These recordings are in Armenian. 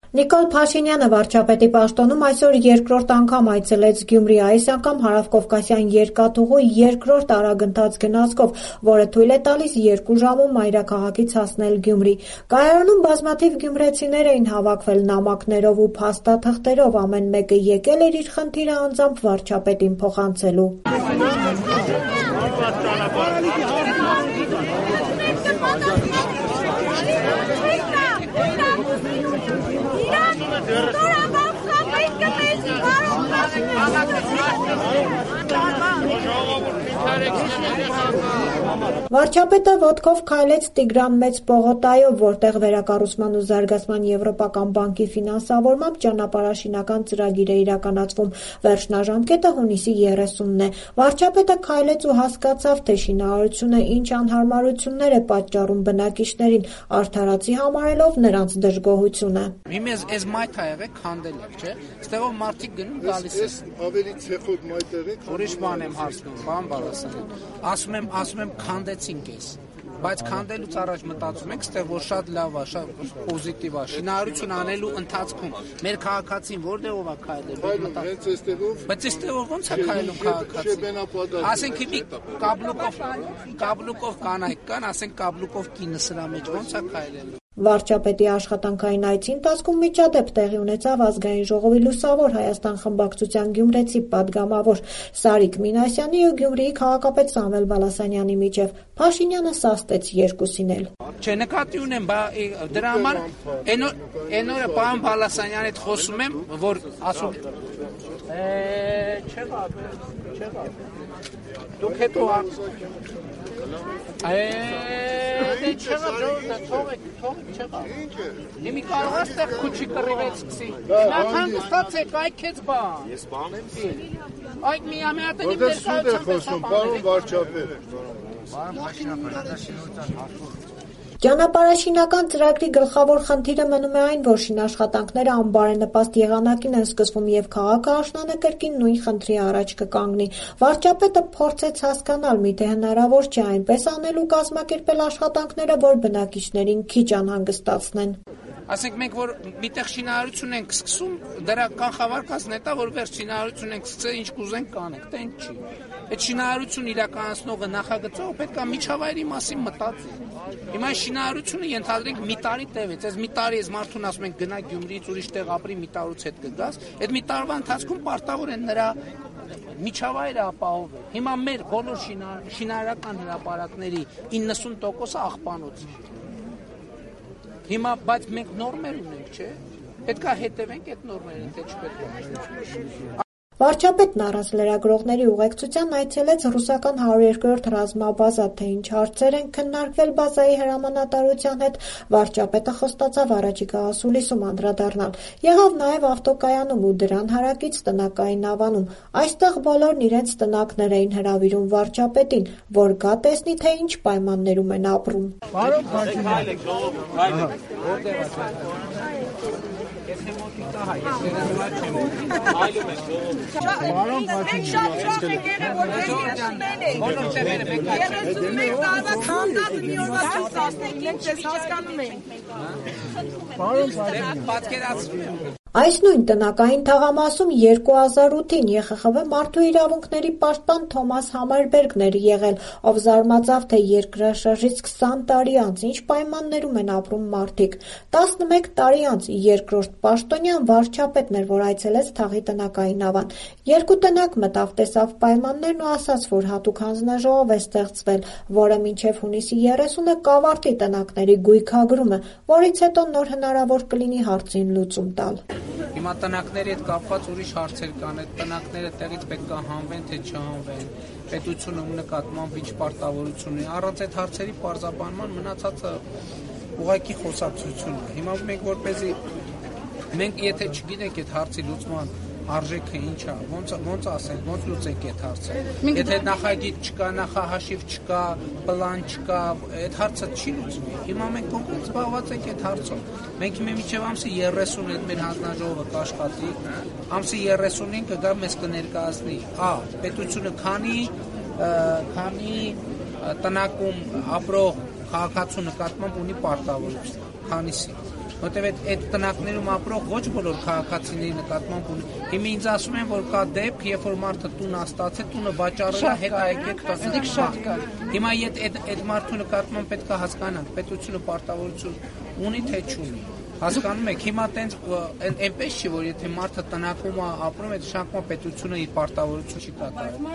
Նիկոլ Փաշինյանը վարչապետի պաշտոնում այսօր երկրորդ անգամ այցելեց Գյումրի, այս անգամ հարավկովկասյան երկաթուղու երկրորդ արագընթաց գնացքով, որը թույլ է տալիս 2 ժամում մայրաքաղաքից հասնել Գյումրի։ Կայարանում բազմաթիվ գյումրեցիներ էին հավաքվել նամակներով ու փաստաթղթերով, ամեն մեկը եկել էր իր խնդիրը անձամբ վարչապետին փոխանցելու։ Վարչապետը ոտքով քայլեց Տիգրան Մեծ պողոտայով, որտեղ վերակառուցման ու զարգացման Եվրոպական բանկի ֆինանսավորմամբ ճանապարհաշինական ծրագիր է իրականացվում։ Վերջնաժամկետը հունիսի 30-ն է։ Վարչապետը քայլեց ու հասկացավ, թե շինարարությունը ինչ անհարմարություններ է պատճառում բնակիչներին, արդարացի համարելով նրանց դժգոհությունը։ Միմեզ այս մայթ ա եղեք քանդել եք, չէ՞։ Ստեղով մարդիկ գնում գալիս է։ Ավելի ցեխոտ մայթ եղեք։ Ուրիշ բան եմ հարցնում, բան Բալասանյան։ Ասում եմ քանդեցինք էս։ Բայց քանդելուց առաջ մտածում ենք, ստեղ որ շատ լավ է, շատ պոզիտիվ է։ Շինարարություն անելու ընթացքում մեր քաղաքացին որտեղով է քայլել։ Հենց այստեղով։ Բայց այստեղով ո՞նց է քայլում քաղաքացին։ Ասենք հիմի կաբլուկով կանայք կան, ասենք կաբլուկով կինը սրա մեջ ո՞նց է քայլել։ Վարչապետի աշխատանքային այցի ընթացքում միջադեպ տեղի ունեցավ Ազգային ժողովի Լուսավոր Հայաստան խմբակցության գյումրեցի падգամավոր Սարիկ Մինասյանի ու Գյումրիի քաղաքապետ Սամվել Բալասանյանի միջև։ Փաշինյանը սաստեց երկուսին էլ։ Չէ, նկատի ունեմ, դրա համար այն օրը պարոն Բալասանյանի հետ խոսում եմ, որ ասում չեղավ։ Դուք հետո դե չեղավ, թողեք չեղավ։ Հիմի կարող է ստեղ քուչի կռիվեց սկսի։ Նախ հանգստացեք, այքեց բան։ Ես բան եմ սի։ Այդ միամյատն իմ ներկայացան պարոն վարչապետ։ Ճանապարհաշինական ծրագրի գլխավոր խնդիրը մնում է այն, որ շինաշխատանքները անբարենպաստ եղանակին են սկսվում եւ քաղաքը աշնանը կրկին նույն խնդրի առաջ կկանգնի։ Վարչապետը փորձեց հասկանալ, միթե հնարավոր չէ այնպես անել ու կազմակերպել աշխատանքները, որ բնակիչներին քիչ անհանգստացնեն։ Ասենք մենք որ միտեղ շինարարություն ենք սկսում, դրա կանխավարկածն է դա, որ վերջ շինարարություն ենք սկսել, ինչ կուզենք կանենք, դա ինչ չի։ Այդ շինարարություն իրականացնողը նախագծողը պետք է միջավայրի մասին մտածի։ Հիմա շինարարությունը ենթադրենք մի տարի տևեց, այս մի տարի այս մարդուն ասում ենք գնա Գյումրիից ուրիշ տեղ ապրի, մի տարուց հետ կգաս, այդ մի տարվա ընթացքում պարտավոր են նրա միջավայրը ապահովել։ Հիմա մեր բոլոր շինարարական հրապարակների 90%-ը աղբանոց է։ Հիմա բայց մենք նորմեր ունենք, չէ՞։ Պետք է հետևենք այդ նորմերին, թե չպետք է։ Վարչապետն առանց լրագրողների ուղեկցության այցելեց ռուսական 102-րդ ռազմաբազա, թե ինչ հարցեր են քննարկվել բազայի հրամանատարության հետ, վարչապետը խոստացավ առաջիկա ասուլիսում անդրադառնալ։ Եղավ նաև ավտոկայանում ու դրան հարակից տնակային ավանում։ Այստեղ բոլորն իրենց տնակներ էին հրավիրում վարչապետին, որ գա տեսնի, թե ինչ պայմաններում են ապրում։ Այս նույն տնակային թաղամասում 2008-ին ԵԽԽՎ մարդու իրավունքների պաշտպան Թոմաս Համերբերգն էր եղել, ով զարմացավ, թե երկրաշարժից 20 տարի անց ինչ պայմաններում են ապրում մարդիկ։ 11 տարի անց երկրորդ պաշտոնյան վարչապետն էր, որ այցելեց թաղի տնակային ավան։ Երկու տնակ մտավ, տեսավ պայմաններն ու ասաց, որ հատուկ հանձնաժողով է ստեղծվել, որը մինչև հունիսի 30-ը կավարտի տնակների գույքագրումը, որից հետո նոր հնարավոր կլինի հարցին լուծում տալ։ Հիմա տնակների հետ կապված ուրիշ հարցեր կան, այդ տնակները տեղից պետք է հանվեն, թե չհանվեն, պետությունը ում նկատմամբ ինչ պարտավորություն ունի։ Առանց այդ հարցերի պարզաբանման մնացածը ուղղակի խոսակցություն է։ Հիմա մենք եթե չգիտենք այդ հարցի լուծման արժեքը ինչ է, ոնց ասենք, ոնց լուծենք այդ հարցը։ Եթե նախագիծ չկա, նախահաշիվ չկա, պլան չկա, այդ հարցը չի լուծվի։ Հիմա մենք կոնկրետ զբաղված ենք այդ հարցով։ Մենք մինչև ամսի 30-ը այդ մեր հանձնաժողովը կաշխատի, ամսի 30-ին կգա մեզ կներկայացնի, պետությունը քանի տնակում ապրող քաղաքացու նկատմամբ ունի պարտավորություն, քանիսի։ որտեղ այդ տնակներում ապրող ոչ բոլոր քաղաքացիների նկատմամբ ունի։ Հիմա ինձ ասում են, որ կա դեպք, երբ որ մարդը տուն է ստացել, տունը վաճառել է, հետո եկեք տանը։ Շատ կա։ Հիմա այդ մարդու նկատմամբ պետք է հասկանանք, պետությունը պարտավորություն ունի թե չունի։ Հասկանում եք, հիմա տենց այնպես չի, որ եթե մարդը տնակում է ապրում, այդ շանկման պետությունը իր պարտավորություն չի կատարում։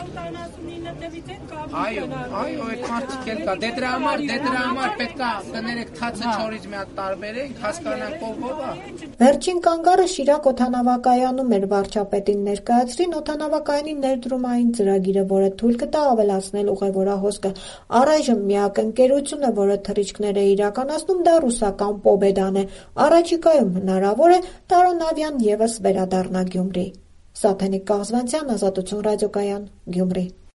Այո, այդ մարդիկ էլ կա։ Դե դրա համար պետք է կներեք թացը չորից մի հատ տարբերենք, հասկանանք ով է։ Վերջին կանգառը Շիրակ օդանավակայանում էր վարչապետին ներկայացրին օդանավակայանի ներդրումային ծրագիրը, որը թույլ կտա ավելացնել ուղևորահոսքը։ Առայժմ միակ ընկերությունը, որը թռիչքներ է իրականացնում, դա ռուսական Պոբեդան է։ Առաջիկայում հնարավոր է Տարոնավյան ևս վերադառնա Գյումրի։ Սաթենիկ Կաղզվանցյան, Ազատություն ռադիոկայան, Գյումրի։